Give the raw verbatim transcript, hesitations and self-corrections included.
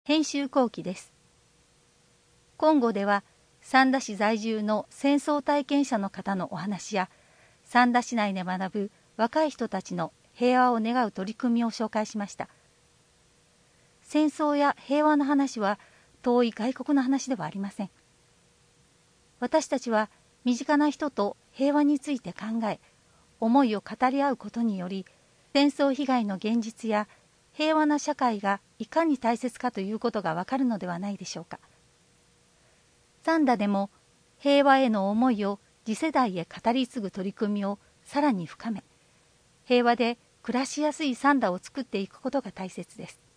編集後期です。今後では三田市在住の戦争体験者の方のお話や、三田市内で学ぶ若い人たちの平和を願う取り組みを紹介しました。戦争や平和の話は遠い外国の話ではありません。私たちは身近な人と平和について考え、思いを語り合うことにより、戦争被害の現実や平和な社会がいかに大切かということがわかるのではないでしょうか。三田でも平和への思いを次世代へ語り継ぐ取り組みをさらに深め、平和で暮らしやすい三田を作っていくことが大切です。